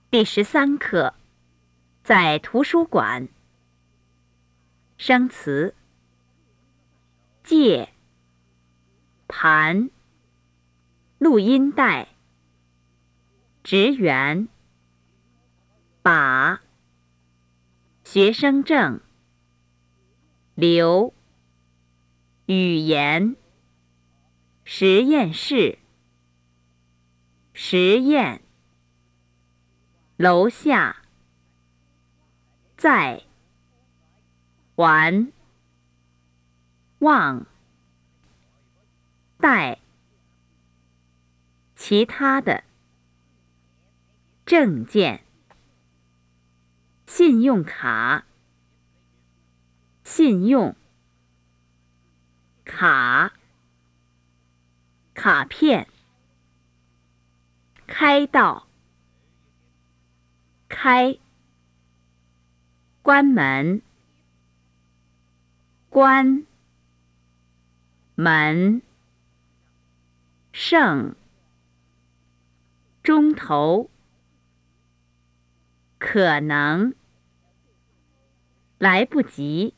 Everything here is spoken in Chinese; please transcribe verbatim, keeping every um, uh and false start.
第十三课，在图书馆。生词：借、盘、录音带、职员、把、学生证、留、语言、实验室、实验、楼下、在、还、望、带、其他的、证件、信用卡、信用、卡、卡片、开道、开、关门、关、门、剩、钟头、可能、来不及。